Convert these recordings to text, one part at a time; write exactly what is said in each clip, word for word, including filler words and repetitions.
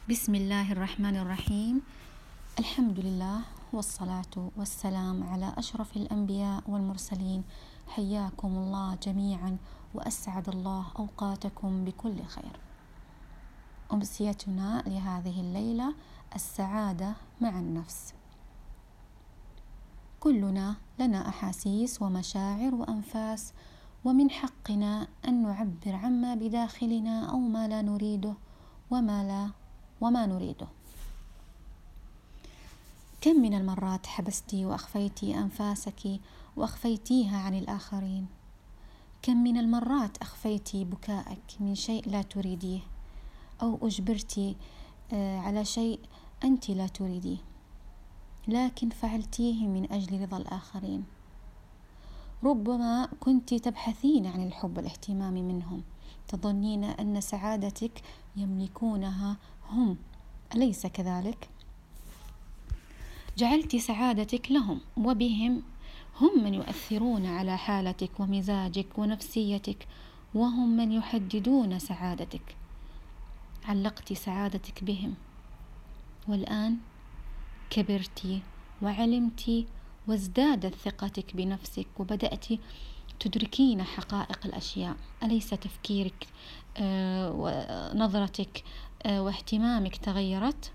بسم الله الرحمن الرحيم. الحمد لله والصلاة والسلام على أشرف الأنبياء والمرسلين. حياكم الله جميعا وأسعد الله أوقاتكم بكل خير. أمسيتنا لهذه الليلة: السعادة مع النفس. كلنا لنا أحاسيس ومشاعر وأنفاس، ومن حقنا أن نعبر عما بداخلنا أو ما لا نريده وما لا وما نريده. كم من المرات حبستي وأخفيتي أنفاسك وأخفيتيها عن الآخرين؟ كم من المرات أخفيتي بكائك من شيء لا تريديه، أو أجبرتي على شيء أنت لا تريديه، لكن فعلتيه من أجل رضا الآخرين. ربما كنت تبحثين عن الحب والاهتمام منهم، تظنين أن سعادتك يملكونها هم، أليس كذلك؟ جعلت سعادتك لهم، وبهم هم من يؤثرون على حالتك ومزاجك ونفسيتك، وهم من يحددون سعادتك. علقت سعادتك بهم، والآن كبرتي وعلمتي وازدادت ثقتك بنفسك، وبدأت تدركين حقائق الأشياء. أليس تفكيرك آه ونظرتك آه واهتمامك تغيرت؟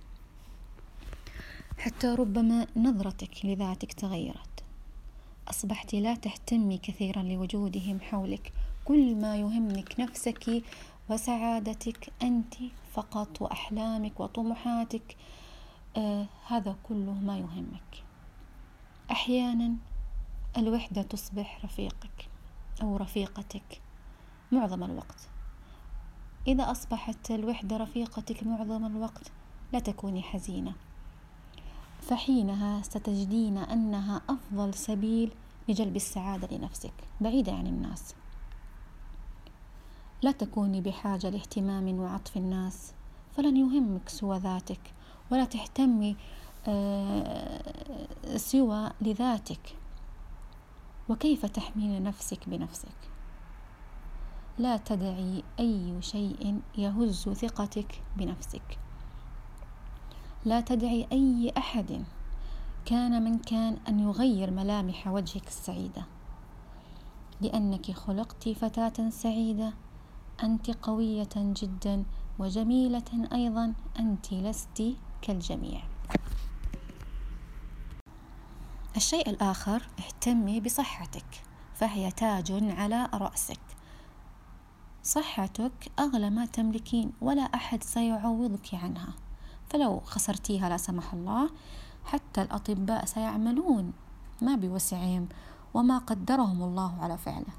حتى ربما نظرتك لذاتك تغيرت. أصبحت لا تهتمي كثيرا لوجودهم حولك، كل ما يهمك نفسك وسعادتك أنت فقط، وأحلامك وطموحاتك، آه هذا كله ما يهمك. أحيانا الوحدة تصبح رفيقك أو رفيقتك معظم الوقت. إذا أصبحت الوحدة رفيقتك معظم الوقت لا تكوني حزينة، فحينها ستجدين أنها أفضل سبيل لجلب السعادة لنفسك بعيدة عن الناس. لا تكوني بحاجة لاهتمام وعطف الناس، فلن يهمك سوى ذاتك، ولا تهتمي آه سوى لذاتك. وكيف تحمين نفسك بنفسك؟ لا تدعي أي شيء يهز ثقتك بنفسك. لا تدعي أي أحد كان من كان أن يغير ملامح وجهك السعيدة، لأنك خلقت فتاة سعيدة. أنت قوية جدا وجميلة أيضا، أنت لست كالجميع. الشيء الآخر: اهتمي بصحتك، فهي تاج على رأسك. صحتك أغلى ما تملكين، ولا أحد سيعوضك عنها. فلو خسرتيها لا سمح الله، حتى الأطباء سيعملون ما بوسعهم وما قدرهم الله على فعله.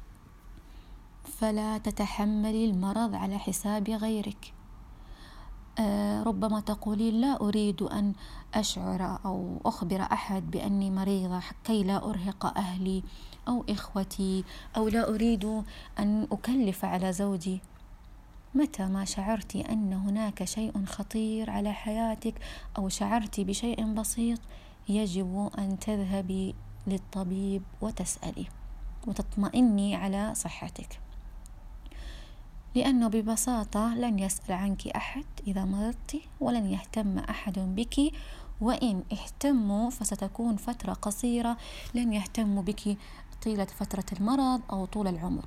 فلا تتحملي المرض على حساب غيرك. آه ربما تقولين: لا أريد أن أشعر أو أخبر أحد بأني مريضة كي لا أرهق أهلي أو إخوتي، أو لا أريد أن أكلف على زوجي. متى ما شعرت أن هناك شيء خطير على حياتك، أو شعرت بشيء بسيط، يجب أن تذهبي للطبيب وتسألي وتطمئني على صحتك، لأنه ببساطة لن يسأل عنك أحد إذا مرضت، ولن يهتم أحد بك، وإن اهتموا فستكون فترة قصيرة، لن يهتموا بك طيلة فترة المرض أو طول العمر.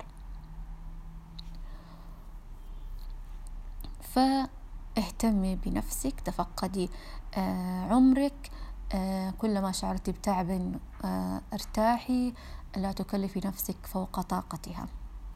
فاهتمي بنفسك، تفقدي آه عمرك. آه كلما شعرت بتعب آه ارتاحي، لا تكلفي نفسك فوق طاقتها.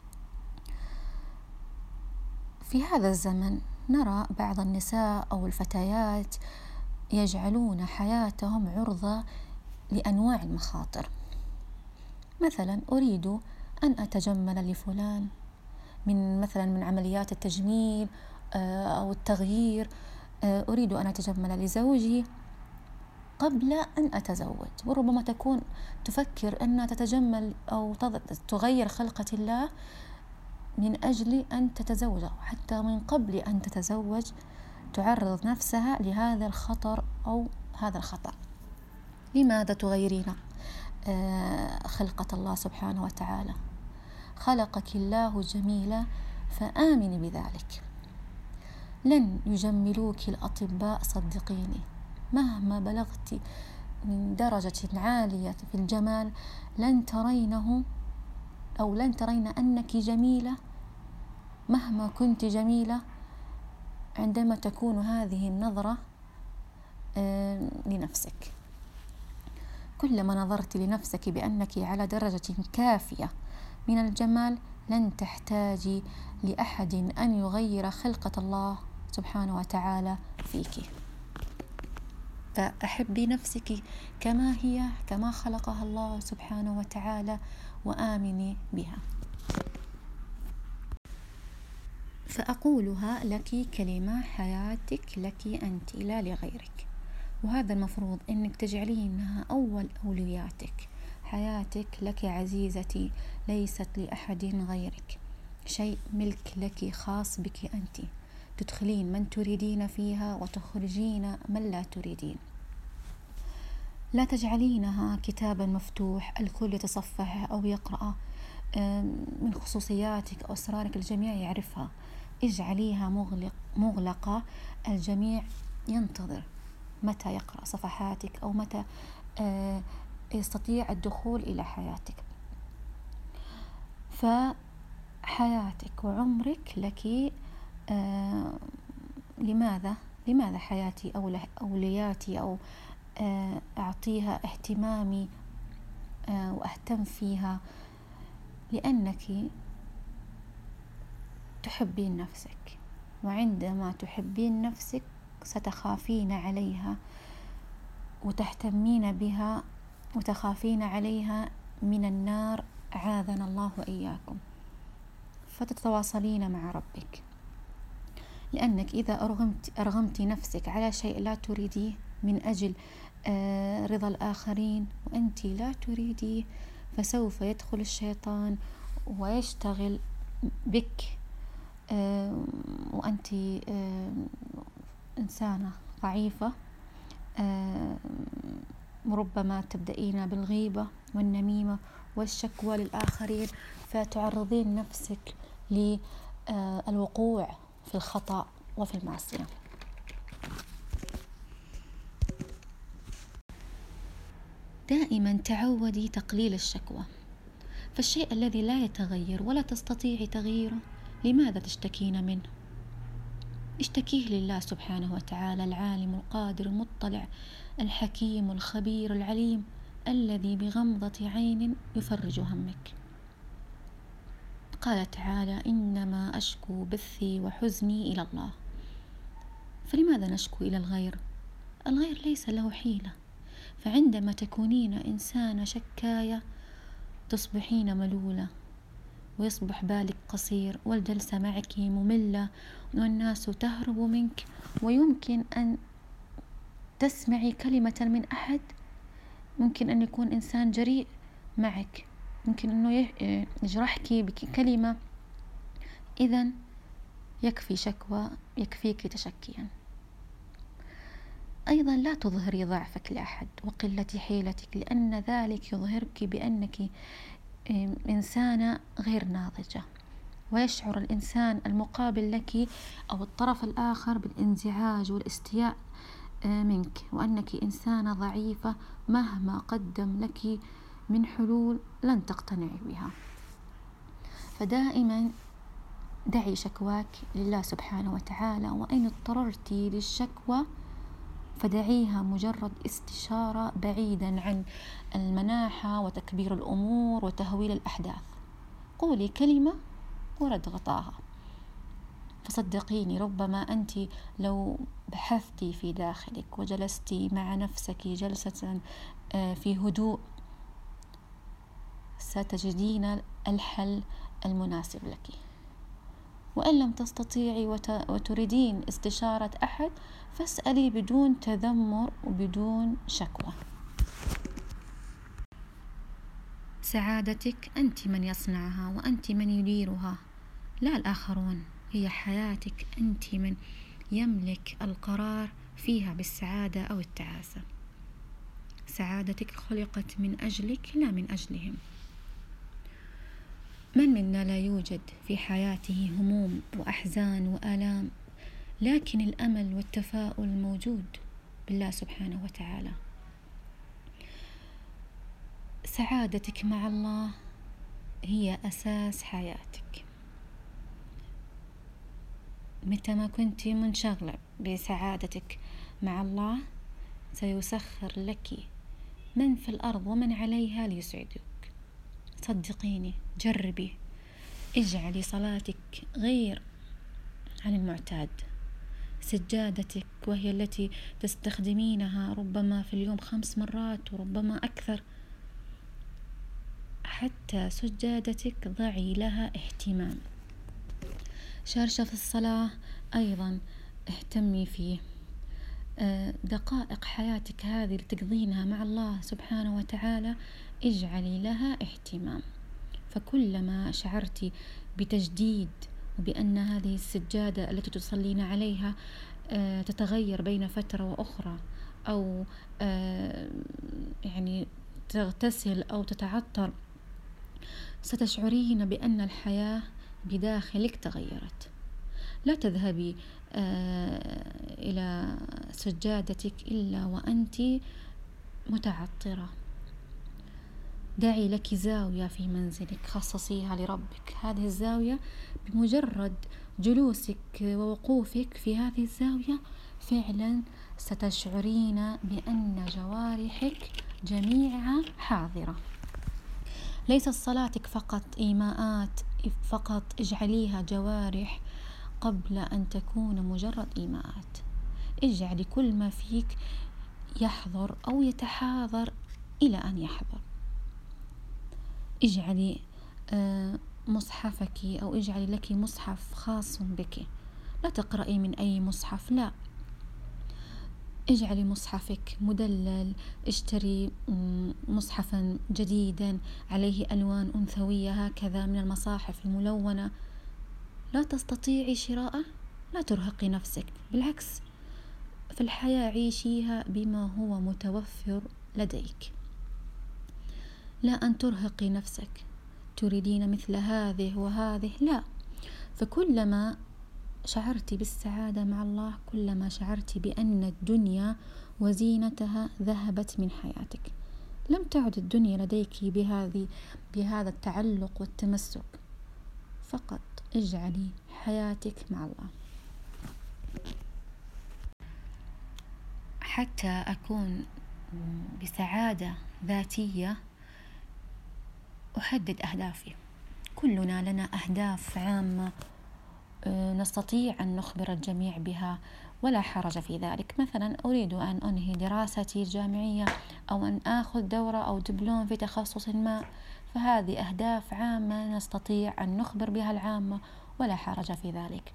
في هذا الزمن نرى بعض النساء أو الفتيات يجعلون حياتهم عرضة لأنواع المخاطر. مثلا: أريد أن أتجمل لفلان، من مثلا من عمليات التجميل أو التغيير. أريد أن أتجمل لزوجي قبل أن أتزوج. وربما تكون تفكر أن تتجمل أو تغير خلقة الله من أجل أن تتزوج، حتى من قبل أن تتزوج تعرض نفسها لهذا الخطر أو هذا الخطأ. لماذا تغيرين خلقة الله سبحانه وتعالى؟ خلقك الله جميلة، فآمني بذلك. لن يجملوك الأطباء صدقيني. مهما بلغت من درجة عالية في الجمال لن ترينه أو لن ترين أنك جميلة مهما كنت جميلة عندما تكون هذه النظرة لنفسك. كلما نظرت لنفسك بأنك على درجة كافية من الجمال لن تحتاجي لأحد أن يغير خلقة الله سبحانه وتعالى فيك. فأحبي نفسك كما هي، كما خلقها الله سبحانه وتعالى، وآمني بها. فأقولها لك كلمة: حياتك لك أنت لا لغيرك. وهذا المفروض أنك تجعلينها أول أولوياتك. حياتك لك عزيزتي، ليست لأحد غيرك، شيء ملك لك خاص بك أنت، تدخلين من تريدين فيها وتخرجين من لا تريدين. لا تجعلينها كتابا مفتوح الكل يتصفح أو يقرأ من خصوصياتك أو أسرارك الجميع يعرفها. اجعليها مغلق مغلقة، الجميع ينتظر متى يقرأ صفحاتك أو متى يستطيع الدخول إلى حياتك. فحياتك وعمرك لك. آه لماذا لماذا حياتي أو أولوياتي أو آه أعطيها اهتمامي آه وأهتم فيها؟ لأنك تحبين نفسك، وعندما تحبين نفسك ستخافين عليها وتهتمين بها وتخافين عليها من النار، أعاذنا الله وإياكم. فتتواصلين مع ربك، لأنك إذا أرغمت, أرغمت نفسك على شيء لا تريديه من أجل آه رضا الآخرين وأنت لا تريديه، فسوف يدخل الشيطان ويشتغل بك آه وأنت آه إنسانة ضعيفة. آه ربما تبدأين بالغيبة والنميمة والشكوى للآخرين، فتعرضين نفسك للوقوع في الخطأ وفي المعصية. دائما تعودي تقليل الشكوى، فالشيء الذي لا يتغير ولا تستطيعي تغييره لماذا تشتكين منه؟ اشتكيه لله سبحانه وتعالى، العالم القادر المطلع الحكيم الخبير العليم، الذي بغمضة عين يفرج همك. قال تعالى: إنما أشكو بثي وحزني إلى الله. فلماذا نشكو إلى الغير؟ الغير ليس له حيلة. فعندما تكونين إنسانة شكاية تصبحين ملولة، ويصبح بالك قصير، والجلسة معك مملة، والناس تهرب منك، ويمكن أن تسمعي كلمة من أحد ممكن أن يكون إنسان جريء معك، ممكن أنه يجرحك بكلمة. إذن يكفي شكوى، يكفيك تشكيا. أيضا لا تظهري ضعفك لأحد وقلة حيلتك، لأن ذلك يظهرك بأنك إنسانة غير ناضجة، ويشعر الإنسان المقابل لك أو الطرف الآخر بالانزعاج والاستياء منك، وأنك إنسانة ضعيفة مهما قدم لك من حلول لن تقتنعي بها. فدائما دعي شكواك لله سبحانه وتعالى، وإن اضطررت للشكوى فدعيها مجرد استشارة بعيدا عن المناحة وتكبير الأمور وتهويل الأحداث. قولي كلمة ورد غطاها. فصدقيني ربما أنت لو بحثتي في داخلك وجلستي مع نفسك جلسة في هدوء ستجدين الحل المناسب لك. وإن لم تستطيعي وتريدين استشارة أحد فاسألي بدون تذمر وبدون شكوى. سعادتك أنت من يصنعها وأنت من يديرها، لا الآخرون. هي حياتك، أنت من يملك القرار فيها بالسعادة أو التعاسة. سعادتك خلقت من أجلك لا من أجلهم. من منا لا يوجد في حياته هموم وأحزان وآلام لكن الأمل والتفاؤل موجود بالله سبحانه وتعالى. سعادتك مع الله هي أساس حياتك. متى ما كنت منشغلة بسعادتك مع الله سيسخر لك من في الأرض ومن عليها ليسعدك. صدقيني، جربي، اجعلي صلاتك غير عن المعتاد. سجادتك وهي التي تستخدمينها ربما في اليوم خمس مرات وربما أكثر، حتى سجادتك ضعي لها اهتمام. شرشف الصلاة أيضا اهتمي فيه. دقائق حياتك هذه اللي تقضينها مع الله سبحانه وتعالى اجعلي لها اهتمام. فكلما شعرتي بتجديد وبأن هذه السجادة التي تصلين عليها تتغير بين فترة وأخرى، أو يعني تغتسل أو تتعطر، ستشعرين بأن الحياة بداخلك تغيرت. لا تذهبي إلى سجادتك إلا وأنت متعطرة. دعي لك زاوية في منزلك، خصصيها لربك. هذه الزاوية بمجرد جلوسك ووقوفك في هذه الزاوية فعلا ستشعرين بأن جوارحك جميعها حاضرة. ليس صلاتك فقط إيماءات فقط، اجعليها جوارح قبل أن تكون مجرد إيماءات. اجعلي كل ما فيك يحضر أو يتحاضر إلى أن يحضر. اجعلي مصحفك أو اجعلي لك مصحف خاص بك، لا تقرأي من أي مصحف، لا، اجعلي مصحفك مدلل. اشتري مصحفا جديدا عليه ألوان أنثوية هكذا من المصاحف الملونة. لا تستطيعي شراءه؟ لا ترهقي نفسك، بالعكس، في الحياة عيشيها بما هو متوفر لديك، لا أن ترهقي نفسك تريدين مثل هذه وهذه، لا. فكلما شعرتي بالسعادة مع الله كلما شعرتي بأن الدنيا وزينتها ذهبت من حياتك. لم تعد الدنيا لديك بهذه بهذا التعلق والتمسك. فقط اجعلي حياتك مع الله. حتى أكون بسعادة ذاتية أحدد أهدافي. كلنا لنا أهداف عامة نستطيع أن نخبر الجميع بها ولا حرج في ذلك. مثلا أريد أن أنهي دراستي الجامعية أو أن آخذ دورة أو دبلوم في تخصص ما، فهذه أهداف عامة نستطيع أن نخبر بها العامة ولا حرج في ذلك.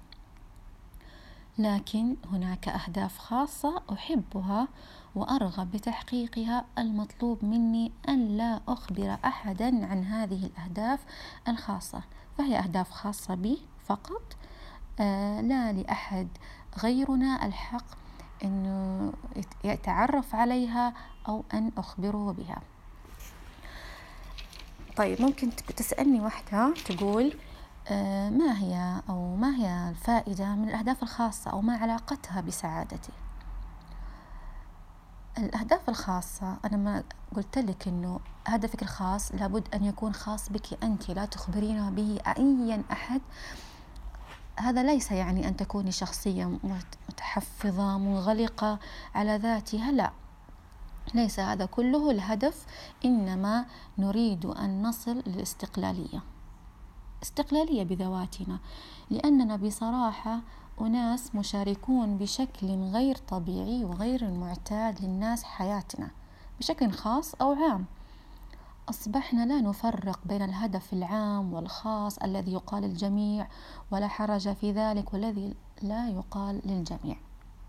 لكن هناك أهداف خاصة أحبها وأرغب بتحقيقها، المطلوب مني أن لا أخبر أحدا عن هذه الأهداف الخاصة، فهي أهداف خاصة بي فقط، آه لا لأحد غيرنا الحق أنه يتعرف عليها أو أن أخبره بها. طيب، ممكن تسألني واحدة تقول آه ما هي أو ما هي الفائدة من الأهداف الخاصة أو ما علاقتها بسعادتي؟ الأهداف الخاصة أنا ما قلت لك أنه هدفك الخاص لابد أن يكون خاص بك أنت، لا تخبرين به أي أحد. هذا ليس يعني أن تكوني شخصية متحفظة منغلقة على ذاتها، لا، ليس هذا كله الهدف. إنما نريد أن نصل للاستقلالية، استقلالية بذواتنا، لأننا بصراحة أناس مشاركون بشكل غير طبيعي وغير معتاد للناس حياتنا بشكل خاص أو عام. أصبحنا لا نفرق بين الهدف العام والخاص الذي يقال للجميع ولا حرج في ذلك والذي لا يقال للجميع.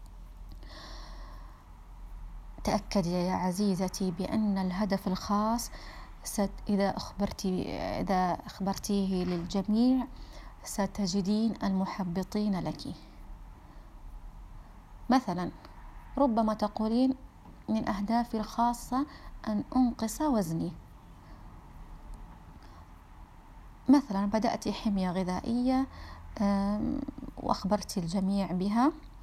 تأكدي يا عزيزتي بأن الهدف الخاص ست إذا أخبرتي إذا أخبرتيه للجميع ستجدين المحبطين لك. مثلا ربما تقولين من أهدافي الخاصة أن أنقص وزني، مثلا بدأت حمية غذائية وأخبرت الجميع بها،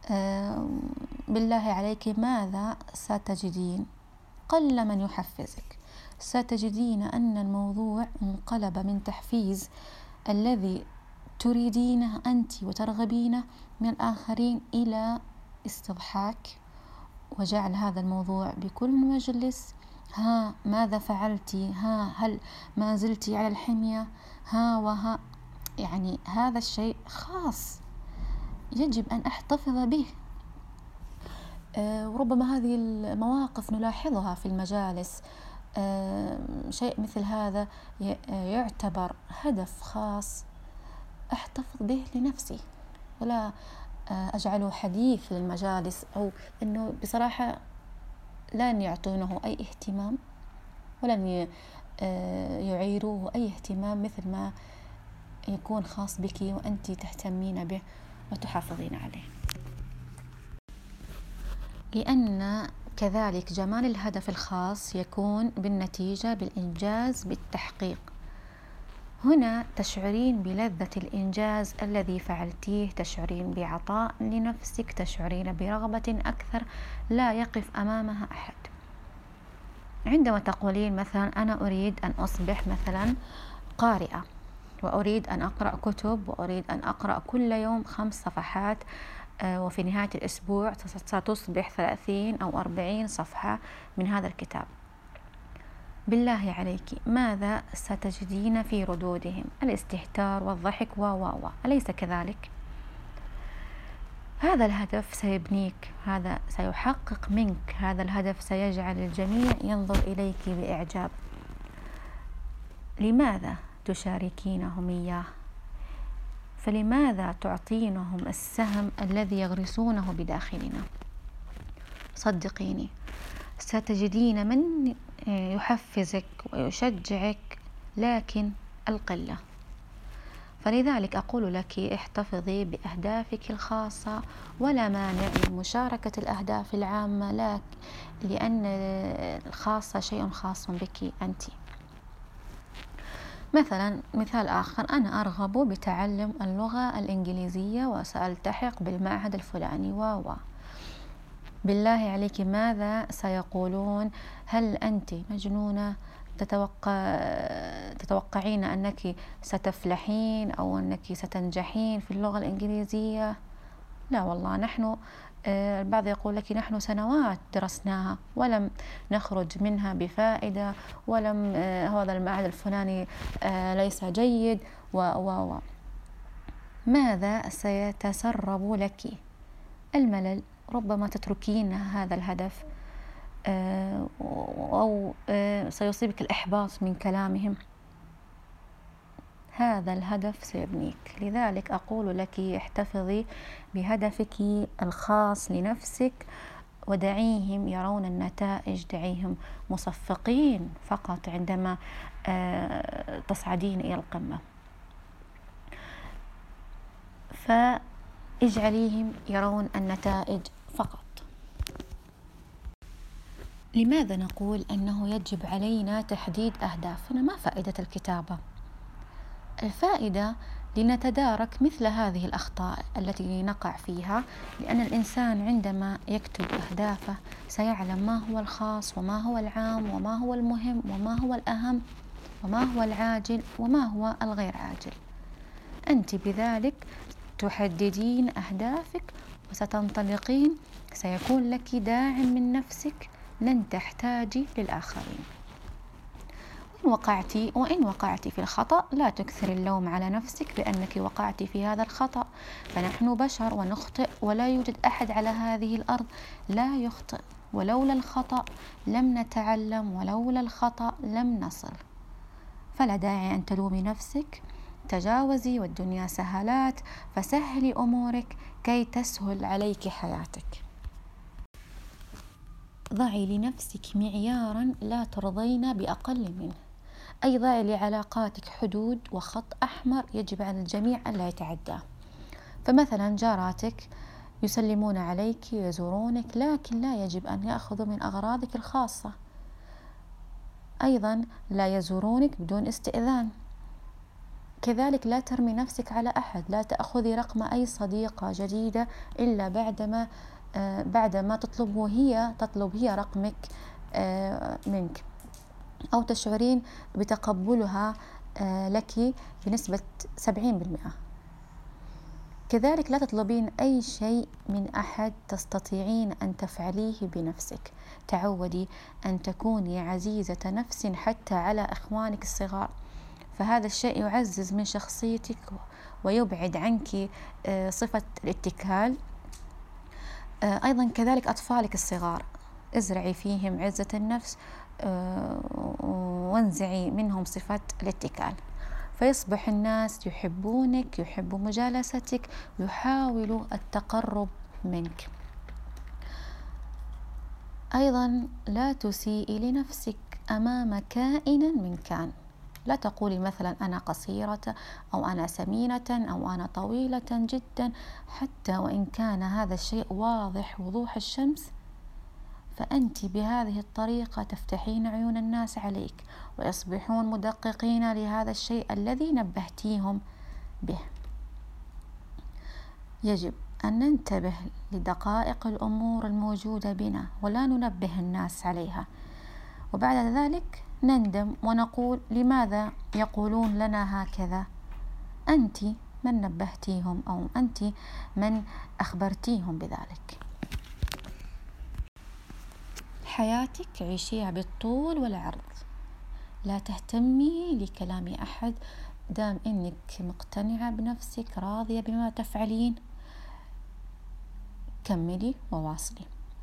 آه بالله عليك ماذا ستجدين؟ قل من يحفزك. ستجدين أن الموضوع انقلب من تحفيز الذي تريدينه أنت وترغبينه من الآخرين إلى استضحاك، وجعل هذا الموضوع بكل مجلس ها ماذا فعلتي، ها هل ما زلتي على الحمية، ها وها. يعني هذا الشيء خاص يجب أن أحتفظ به. أه وربما هذه المواقف نلاحظها في المجالس. أه شيء مثل هذا يعتبر هدف خاص أحتفظ به لنفسي، ولا أجعله حديث للمجالس، أو أنه بصراحة لن يعطونه أي اهتمام ولن يعيروه أي اهتمام مثل ما يكون خاص بك وأنت تهتمين به وتحافظين عليه. لأن كذلك جمال الهدف الخاص يكون بالنتيجة، بالإنجاز، بالتحقيق. هنا تشعرين بلذة الإنجاز الذي فعلتيه، تشعرين بعطاء لنفسك، تشعرين برغبة أكثر لا يقف أمامها أحد. عندما تقولين مثلا أنا أريد أن أصبح مثلا قارئة، وأريد أن أقرأ كتب، وأريد أن أقرأ كل يوم خمس صفحات، وفي نهاية الأسبوع ستصبح ثلاثين أو أربعين صفحة من هذا الكتاب. بالله عليك ماذا ستجدين في ردودهم؟ الاستهتار والضحك و و و أليس كذلك؟ هذا الهدف سيبنيك، هذا سيحقق منك، هذا الهدف سيجعل الجميع ينظر إليك بإعجاب. لماذا تشاركينهم إياه؟ فلماذا تعطينهم السهم الذي يغرسونه بداخلنا؟ صدقيني ستجدين من يحفزك ويشجعك، لكن القلة. فلذلك أقول لك احتفظي بأهدافك الخاصة، ولا مانع من مشاركة الأهداف العامة لك، لأن الخاصة شيء خاص بك أنت. مثلا مثال آخر، أنا أرغب بتعلم اللغة الإنجليزية وسألتحق بالمعهد الفلاني و بالله عليك ماذا سيقولون؟ هل أنت مجنونة؟ تتوقع تتوقعين أنك ستفلحين أو أنك ستنجحين في اللغة الإنجليزية؟ لا والله، نحن البعض يقول لك نحن سنوات درسناها ولم نخرج منها بفائدة، ولم هذا المعهد الفلاني ليس جيد و و ماذا سيتسرب لك؟ الملل. ربما تتركين هذا الهدف أو سيصيبك الإحباط من كلامهم. هذا الهدف سيبنيك. لذلك أقول لك احتفظي بهدفك الخاص لنفسك، ودعيهم يرون النتائج، دعيهم مصفقين فقط عندما تصعدين إلى القمة، فاجعليهم يرون النتائج فقط. لماذا نقول أنه يجب علينا تحديد أهدافنا؟ ما فائدة الكتابة؟ الفائدة لنتدارك مثل هذه الأخطاء التي نقع فيها، لأن الإنسان عندما يكتب أهدافه سيعلم ما هو الخاص وما هو العام وما هو المهم وما هو الأهم وما هو العاجل وما هو الغير عاجل. أنت بذلك تحددين أهدافك وستنطلقين، سيكون لك داعم من نفسك، لن تحتاجي للآخرين. وإن وقعتي وإن وقعتي في الخطأ لا تكثر اللوم على نفسك بأنك وقعتي في هذا الخطأ، فنحن بشر ونخطئ، ولا يوجد أحد على هذه الأرض لا يخطئ، ولولا الخطأ لم نتعلم، ولولا الخطأ لم نصل. فلا داعي أن تلومي نفسك، تجاوزي والدنيا سهلات، فسهلي أمورك كي تسهل عليك حياتك. ضعي لنفسك معيارا لا ترضين بأقل منه، أي ضعي لعلاقاتك حدود وخط أحمر يجب على الجميع ألا يتعداه. فمثلا جاراتك يسلمون عليك، يزورونك، لكن لا يجب أن يأخذوا من أغراضك الخاصة. أيضا لا يزورونك بدون استئذان. كذلك لا ترمي نفسك على أحد، لا تأخذي رقم أي صديقة جديدة إلا بعدما آه بعدما تطلبه هي تطلب هي رقمك آه منك، أو تشعرين بتقبلها آه لك بنسبة سبعين بالمئة. كذلك لا تطلبين أي شيء من أحد تستطيعين أن تفعليه بنفسك. تعودي أن تكوني عزيزة نفس حتى على إخوانك الصغار، فهذا الشيء يعزز من شخصيتك ويبعد عنك صفة الاتكال. أيضا كذلك أطفالك الصغار ازرعي فيهم عزة النفس وانزعي منهم صفة الاتكال، فيصبح الناس يحبونك، يحبوا مجالستك، يحاولوا التقرب منك. أيضا لا تسيئي لنفسك أمام كائن من كان. لا تقولي مثلا أنا قصيرة أو أنا سمينة أو أنا طويلة جدا، حتى وإن كان هذا الشيء واضح وضوح الشمس، فأنت بهذه الطريقة تفتحين عيون الناس عليك ويصبحون مدققين لهذا الشيء الذي نبهتيهم به. يجب أن ننتبه لدقائق الأمور الموجودة بنا ولا ننبه الناس عليها، وبعد ذلك نندم ونقول لماذا يقولون لنا هكذا؟ أنت من نبهتيهم أو أنت من أخبرتيهم بذلك. حياتك عيشيها بالطول والعرض، لا تهتمي لكلام أحد، دام إنك مقتنعة بنفسك راضية بما تفعلين كملي وواصلي.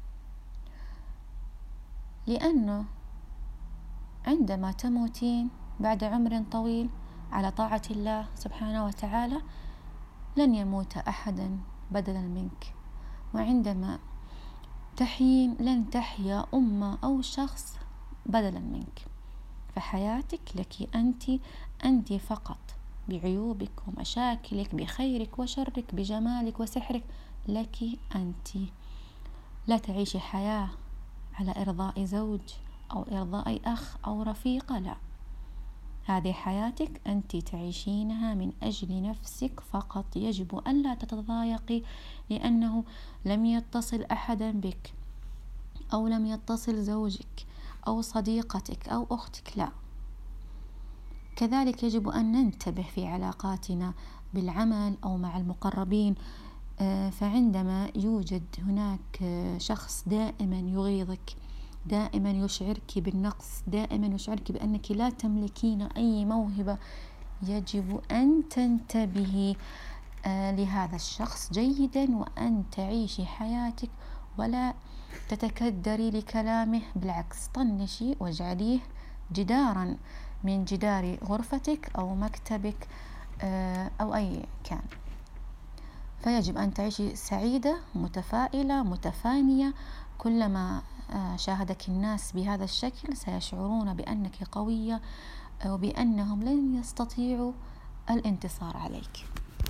لأنه عندما تموتين بعد عمر طويل على طاعة الله سبحانه وتعالى لن يموت أحدا بدلا منك، وعندما تحيين لن تحيا أمة أو شخص بدلا منك، فحياتك لك أنت، أنت فقط، بعيوبك ومشاكلك، بخيرك وشرك، بجمالك وسحرك، لك أنت. لا تعيشي حياة على إرضاء زوج أو إرضاء أخ أو رفيقة، لا، هذه حياتك أنت تعيشينها من أجل نفسك فقط. يجب أن لا تتضايقي لأنه لم يتصل أحدا بك أو لم يتصل زوجك أو صديقتك أو أختك، لا. كذلك يجب أن ننتبه في علاقاتنا بالعمل أو مع المقربين، فعندما يوجد هناك شخص دائما يغيظك، دائما يشعرك بالنقص، دائما يشعرك بأنك لا تملكين أي موهبة، يجب أن تنتبهي لهذا الشخص جيدا وأن تعيشي حياتك ولا تتكدري لكلامه، بالعكس طنشي واجعليه جدارا من جدار غرفتك أو مكتبك أو أي كان. فيجب أن تعيشي سعيدة متفائلة متفانية. كلما شاهدك الناس بهذا الشكل سيشعرون بأنك قوية وبأنهم لن يستطيعوا الانتصار عليك.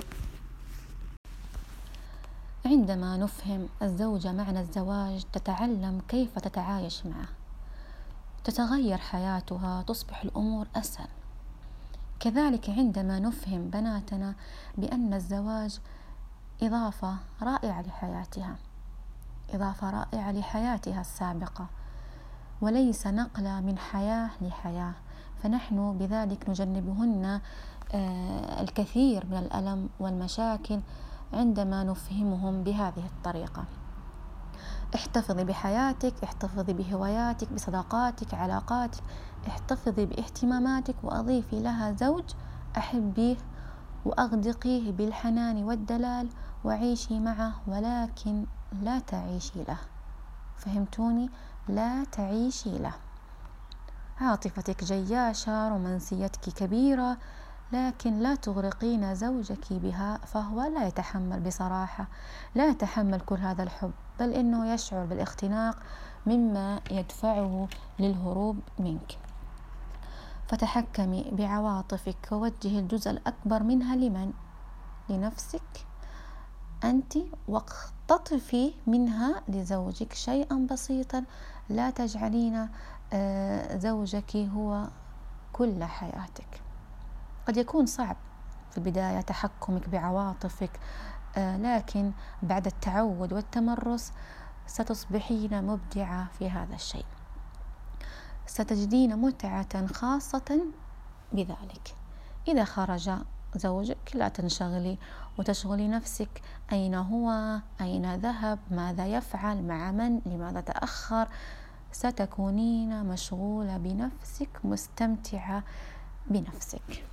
عندما نفهم الزوجة معنى الزواج تتعلم كيف تتعايش معه، تتغير حياتها، تصبح الأمور أسهل. كذلك عندما نفهم بناتنا بأن الزواج إضافة رائعة لحياتها، إضافة رائعة لحياتها السابقة، وليس نقلة من حياة لحياة، فنحن بذلك نجنبهن الكثير من الألم والمشاكل عندما نفهمهم بهذه الطريقة. احتفظي بحياتك، احتفظي بهواياتك، بصداقاتك، علاقاتك، احتفظي باهتماماتك وأضيفي لها زوج أحبيه وأغدقيه بالحنان والدلال وعيشي معه، ولكن لا تعيشي له. فهمتوني؟ لا تعيشي له. عاطفتك جياشة، رومانسيتك كبيرة، لكن لا تغرقين زوجك بها، فهو لا يتحمل بصراحة، لا يتحمل كل هذا الحب، بل إنه يشعر بالاختناق مما يدفعه للهروب منك. فتحكمي بعواطفك ووجهي الجزء الأكبر منها لمن؟ لنفسك أنت، واختطفي منها لزوجك شيئا بسيطا. لا تجعلين زوجك هو كل حياتك. قد يكون صعب في البداية تحكمك بعواطفك، آه لكن بعد التعود والتمرس ستصبحين مبدعة في هذا الشيء، ستجدين متعة خاصة بذلك. إذا خرج زوجك لا تنشغلي وتشغلي نفسك أين هو، أين ذهب، ماذا يفعل، مع من، لماذا تأخر. ستكونين مشغولة بنفسك، مستمتعة بنفسك.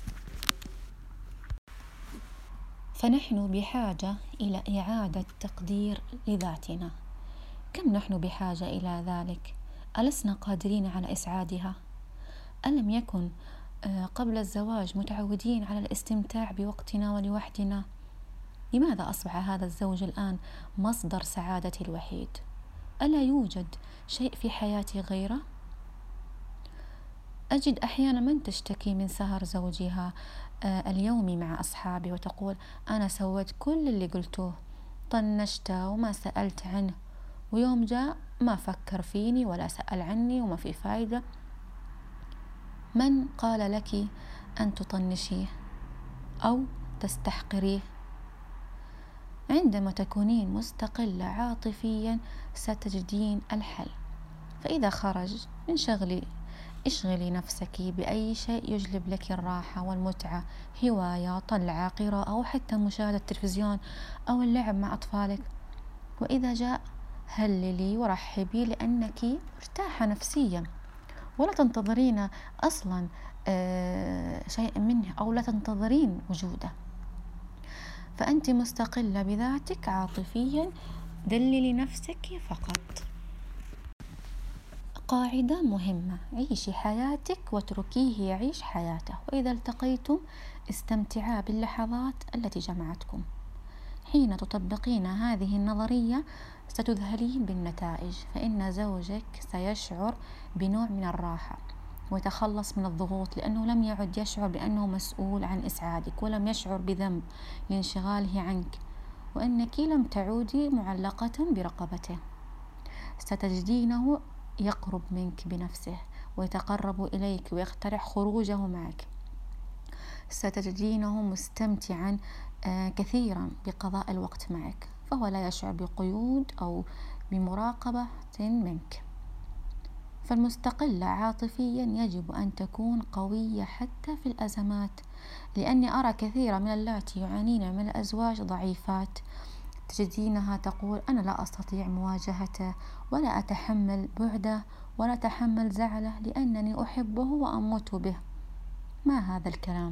فنحن بحاجة إلى إعادة تقدير لذاتنا. كم نحن بحاجة إلى ذلك؟ ألسنا قادرين على إسعادها؟ ألم يكن قبل الزواج متعودين على الاستمتاع بوقتنا ولوحدنا؟ لماذا أصبح هذا الزوج الآن مصدر سعادتي الوحيد؟ ألا يوجد شيء في حياتي غيره؟ أجد أحيانا من تشتكي من سهر زوجها اليومي مع أصحابي وتقول أنا سويت كل اللي قلتوه، طنشته وما سألت عنه، ويوم جاء ما فكر فيني ولا سأل عني وما في فايدة. من قال لك أن تطنشيه أو تستحقريه؟ عندما تكونين مستقلة عاطفيا ستجدين الحل. فإذا خرج انشغلي، اشغلي نفسك بأي شيء يجلب لك الراحة والمتعة، هواية، طلعة، قراءة، أو حتى مشاهدة التلفزيون أو اللعب مع أطفالك. وإذا جاء هللي ورحبي لأنك مرتاحة نفسيا، ولا تنتظرين أصلا شيء منه أو لا تنتظرين وجوده. فأنت مستقلة بذاتك عاطفيا، دللي نفسك فقط. قاعدة مهمة: عيشي حياتك واتركيه يعيش حياته، وإذا التقيتم استمتعا باللحظات التي جمعتكم. حين تطبقين هذه النظرية ستذهلين بالنتائج، فإن زوجك سيشعر بنوع من الراحة ويتخلص من الضغوط، لأنه لم يعد يشعر بأنه مسؤول عن إسعادك، ولم يشعر بذنب لانشغاله عنك، وأنك لم تعودي معلقة برقبته. ستجدينه يقرب منك بنفسه ويتقرب إليك ويقترح خروجه معك. ستجدينه مستمتعا كثيرا بقضاء الوقت معك، فهو لا يشعر بقيود أو بمراقبة منك. فالمستقلة عاطفيا يجب أن تكون قوية حتى في الأزمات، لأني أرى كثيرا من اللاتي يعانين من الأزواج ضعيفات، تجدينها تقول أنا لا أستطيع مواجهته ولا أتحمل بعده ولا أتحمل زعله لأنني أحبه وأموت به. ما هذا الكلام؟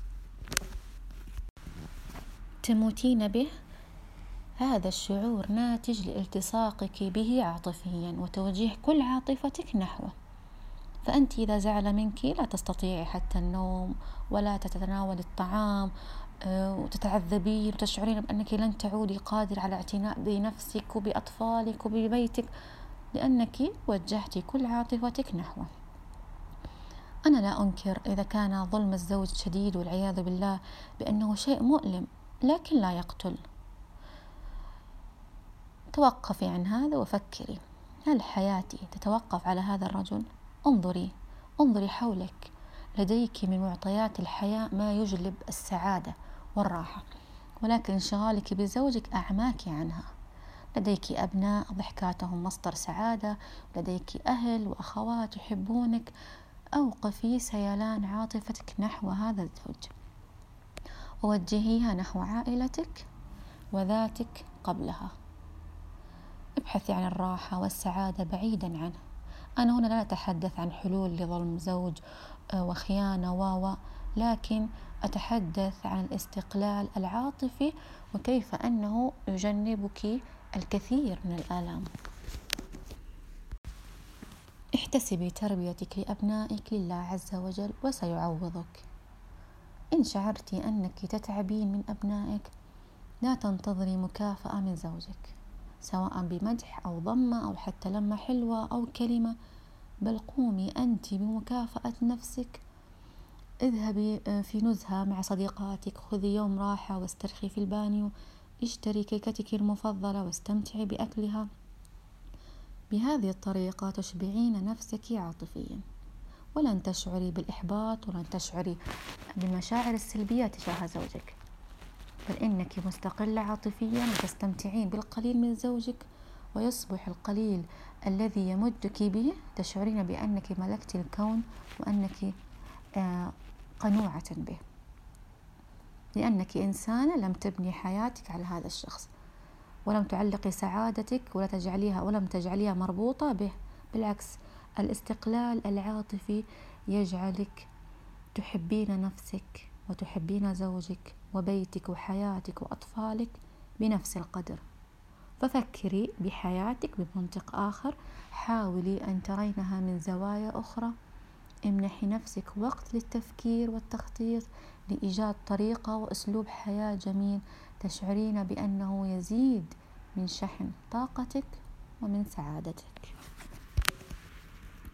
تموتين به؟ هذا الشعور ناتج لالتصاقك به عاطفيا وتوجيه كل عاطفتك نحوه. فأنت إذا زعل منك لا تستطيعي حتى النوم ولا تتناول الطعام، وتتعذبين وتشعرين بأنك لن تعودي قادرة على الاعتناء بنفسك وبأطفالك وببيتك، لأنك وجهتي كل عاطفتك نحوه. أنا لا أنكر إذا كان ظلم الزوج شديد والعياذ بالله بأنه شيء مؤلم، لكن لا يقتل. توقفي عن هذا وفكري، هل حياتي تتوقف على هذا الرجل؟ انظري انظري حولك، لديك من معطيات الحياة ما يجلب السعادة والراحة، ولكن انشغالك بزوجك أعماك عنها. لديك أبناء ضحكاتهم مصدر سعادة، لديك أهل وأخوات يحبونك. أوقفي سيلان عاطفتك نحو هذا الزوج ووجهيها نحو عائلتك وذاتك قبلها. ابحثي عن الراحة والسعادة بعيدا عنه. أنا هنا لا أتحدث عن حلول لظلم زوج وخيانة و لكن أتحدث عن الاستقلال العاطفي وكيف أنه يجنبك الكثير من الآلام. احتسبي تربيتك لأبنائك لله عز وجل وسيعوضك. إن شعرت أنك تتعبين من أبنائك لا تنتظري مكافأة من زوجك، سواء بمدح أو ضمة أو حتى لمة حلوة أو كلمة، بل قومي أنت بمكافأة نفسك. اذهبي في نزهة مع صديقاتك، خذي يوم راحة واسترخي في البانيو، اشتري كيكتك المفضلة واستمتعي بأكلها. بهذه الطريقة تشبعين نفسك عاطفيا ولن تشعري بالإحباط، ولن تشعري بالمشاعر السلبية تجاه زوجك، بل إنك مستقلة عاطفيا وتستمتعين بالقليل من زوجك، ويصبح القليل الذي يمدك به تشعرين بأنك ملكت الكون، وأنك آه قنوعة به، لأنك إنسانة لم تبني حياتك على هذا الشخص، ولم تعلقي سعادتك ولا تجعليها ولم تجعليها مربوطة به. بالعكس، الاستقلال العاطفي يجعلك تحبين نفسك وتحبين زوجك وبيتك وحياتك وأطفالك بنفس القدر. ففكري بحياتك بمنطق آخر، حاولي أن ترينها من زوايا أخرى، امنحي نفسك وقت للتفكير والتخطيط لإيجاد طريقة وأسلوب حياة جميل تشعرين بأنه يزيد من شحن طاقتك ومن سعادتك.